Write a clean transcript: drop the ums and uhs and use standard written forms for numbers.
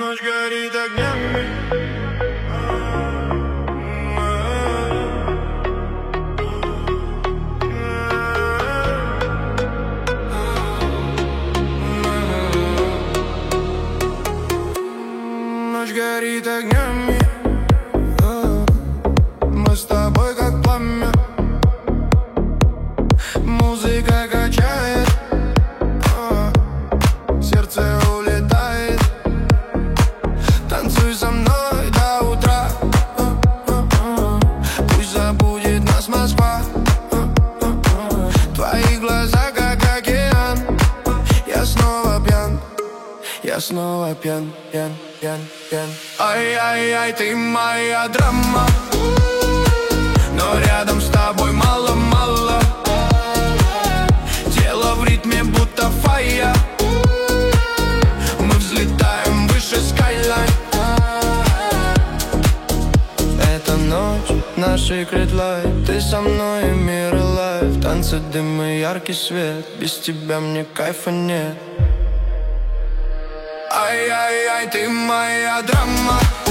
Ночь горит огнями. Ночь горит огнями. Мы с тобой как пламя. Музыка качает, сердце улетает. Танцуй со мной до утра. Пусть забудет нас Москва. Твои глаза как океан. Я снова пьян. Я снова пьян, пьян, пьян, пьян. Ай-яй-яй, ты моя драма. Но рядом с тобой мало-мало. Тело в ритме будто фая. Мы взлетаем выше скайлайн. Эта ночь наш secret life. Ты со мной и мир alive. Танцы, дым и яркий свет. Без тебя мне кайфа нет. Ай-яй-яй, ты моя драма.